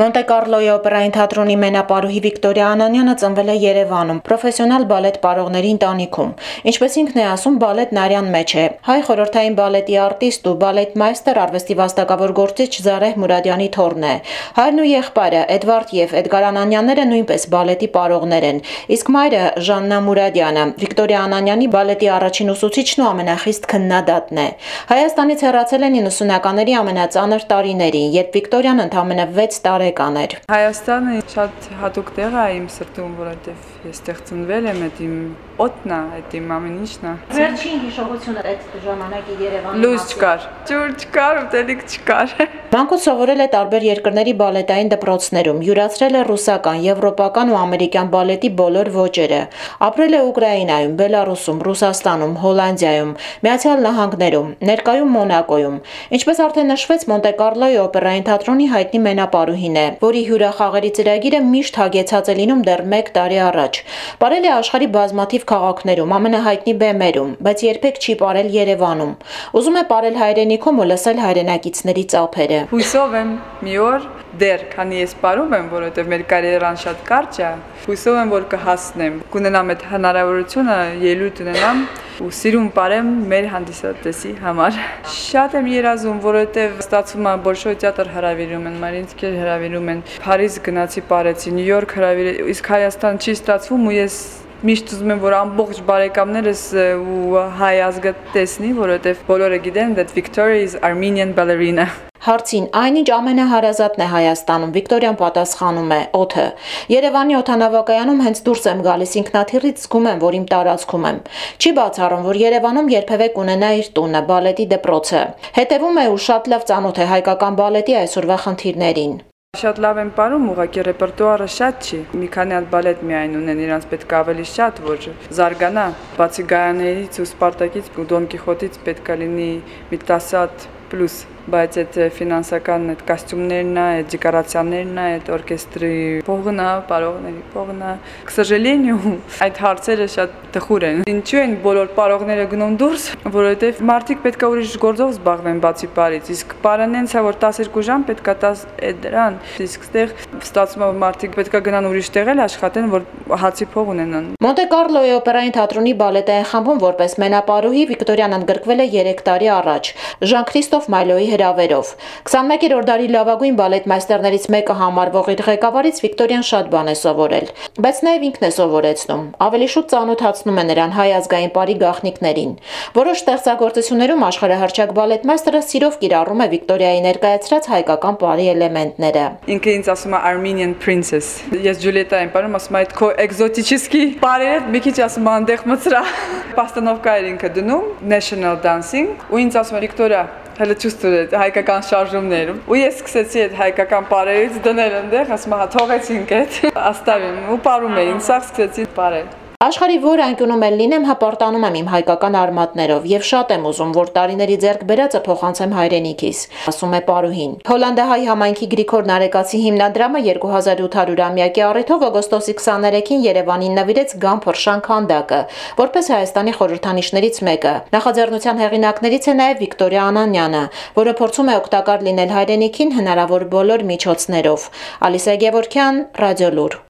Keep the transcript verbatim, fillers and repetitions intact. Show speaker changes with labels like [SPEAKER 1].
[SPEAKER 1] Մոնտե Կարլոյի օպերային թատրոնի մենապարուհի Վիկտորիա Անանյանը ծնվել է Երևանում, պրոֆեսիոնալ բալետ պարողների ընտանիքում։ Ինչպես ինքն է ասում, բալետն արյան մեջ է։ Հայ խորհրդային բալետի արտիստ ու բալետմայստեր արվեստի վաստակավոր գործիչ Զարեհ Մուրադյանի թոռն է։ Հայրն ու եղբայրը Էդվարդ եւ Էդգար Անանյանները նույնպես բալետի պարողներ են։ Իսկ մայրը Ժաննա Մուրադյանը Վիկտորիա Անանյանի բալետի առաջին ուսուցիչն ու ամենախիստ քննադատն է։ Հայաստանից հեռացել են իննսունականների ամենածանր տարիներին, երբ Վիկտորիան ընդամենը վեց տարեկան էր։
[SPEAKER 2] Հայաստանը շատ հատուկ տեղ է իմ սրտում, որովհետև ես ստեղ ծնվել եմ, այդ իմ օդն է, այդ իմ ամեն ինչն է։
[SPEAKER 1] Վերջին հիշողությունը այդ ժամանակի Երևանի
[SPEAKER 2] լույս չկար, ջուր չկար, ուտելիք չկար։
[SPEAKER 1] Մանկուց սովորել է տարբեր երկրների բալետային դպրոցներում, յուրացրել է ռուսական, եվրոպական ու ամերիկյան բալետի բոլոր ոճերը։ Ապրել է Ուկրաինայում, Բելարուսում, Ռուսաստանում, Հոլանդիայում, Միացյալ Նահանգներում, ներկայում Մոնակոյում։ Ինչպես արդեն նշվեց, Մոնտե Կարլոյի օպերային թատրոնի հայտնի մենապարուհին է, որի հյուրախաղերի ծրագիրը միշտ հագեցած է լինում դեռ մեկ տարի առաջ։ Պարել է աշխարհի բազմաթիվ քաղաքներում, ամենահայտնի բեմերում, բայց երբեք չի պարել Երևանում։ Ուզում է պարել հայրենիքում ու լսել հայրենակիցների ծափերը։
[SPEAKER 2] Հույսով եմ մի օր դեռ, քանի ես պարում եմ, որովհետև մեր կարիերան շատ կարճ է, հույսով եմ, որ կհասնեմ, կունենամ այդ հնարավորությունը, ելույթ ունենամ ու սիրում պարեմ մեր հանդիսատեսի համար։ Շատ եմ երազում, որովհետև ստացվում է Բոլշոյ թատրոն հրավիրում են, Մարինսկի հրավիրում են, Փարիզ գնացի պարեցի, Նյու Յորք հրավիրել, իսկ Հայաստան չի ստացվում ու ես միշտ ուզում եմ, որ ամբողջ բարեկամներս ու հայ ազգը տեսնի, որովհետև բոլորը գիտեն that Victoria is Armenian ballerina։
[SPEAKER 1] Հարցին, այնինչ ամենահարազատն է Հայաստանում, Վիկտորիան պատասխանում է՝ օդը։ Երևանի օդանավակայանում հենց դուրս եմ գալիս, ինքնաթիռից զգում եմ, որ իմ տարածքում եմ։ Չի բացառում, որ Երևանում երբևէ կունենա իր տունը, բալետի դպրոցը։ Հետևում է ու շատ լավ ծանոթ է հայկական բալետի այսօրվա խնդիրներին։
[SPEAKER 2] Շատ լավ են պարում, ուղղակի ռեպերտուարը շատ չի։ Մի քանի հատ բալետ միայն ունեն, իրանց պետք է ավելի շատ, որ զարգանա։ Բացի Գայաներից ու Սպարտակից ու Դոն Կիխոտից պետք է լինի մի տասը հատ պլյուս, բայց այդ ֆինանսական այդ կոստյումներն է, այդ դեկորացիաներն է, այդ օրկեստրի փողն է, պարողների փողն է։ К сожалению, այդ հարցերը շատ տխուր են։ Ինչու են բոլոր պարողները գնում դուրս, որովհետև մարդիկ պետք է ուրիշ գործով զբաղվեն բացի պարից, իսկ պարանենցա որ տասներկու ժամ պետք է տաս այդ դրան, իսկ ստեղ ստացվում է մարդիկ պետք է գնան ուրիշ տեղել աշխատեն, որ հացի փող ունենան։
[SPEAKER 1] Մոնտե Կարլոյի օպերային թատրոնի բալետային խմբում որպես մենապարուհի Վիկտորիան ընդգրկվել է երեք տարի առաջ Ժան Քրիստոֆ Մայլոյի հրավերով։ քսանմեկերորդ դարի լավագույն բալետմայստերներից մեկը համարվող իր ղեկավարից Վիկտորիան շատ բան է սովորել, բայց նաև ինքն է սովորեցնում, ավելի շուտ ծանոթացնում է նրան հայ ազգային պարի գաղտնիքներին։ Որոշ ստեղծագործություններում աշխարհահռչակ բալետմայստերը սիրով կիրառում է Վիկտորիայի ներկայացրած հայկական պարի էլեմենտները։
[SPEAKER 2] Ինքը ինձ ասում է Armenian princess։ Ես Ջուլիետա եմ պարում, ասում է այդ քո էկզոտիչիսկի պարերը մի քիչ ասում է այնտեղ մծրա։ Պաստանովկա էր ինքը դնում, national dancing, ու ինձ ասում է Վիկտորիա հələ ճուստուր հայկական շարժումներ ու ես սկսեցի այդ հայկական պարերից դնել այնտեղ, ասում հա թողեցինք այդ աստավին ու պարում էին, սա սկսեցի պարել։
[SPEAKER 1] Աշխարհի որ անկյունում էլ լինեմ, հպարտանում եմ իմ հայկական արմատներով եւ շատ եմ ուզում, որ տարիների ձեռք բերածը փոխանցեմ հայրենիքիս, ասում է պարուհին։ Հոլանդահայ համայնքի Գրիգոր Նարեկացի հիմնադրամը երկու հազար ութ հարյուրամյակի առիթով օգոստոսի քսաներեքին Երևանին նվիրեց Գան Փրշան քանդակը, որպես Հայաստանի խորհրդանիշներից մեկը։ Նախաձեռնության հեղինակներից է նաև Վիկտորիա Անանյանը, որը փորձում է օգտակար լինել հայրենիքին հնարավոր բոլոր միջոցներով։ Ալիսա Գևորգյան, Ռադիոլուր։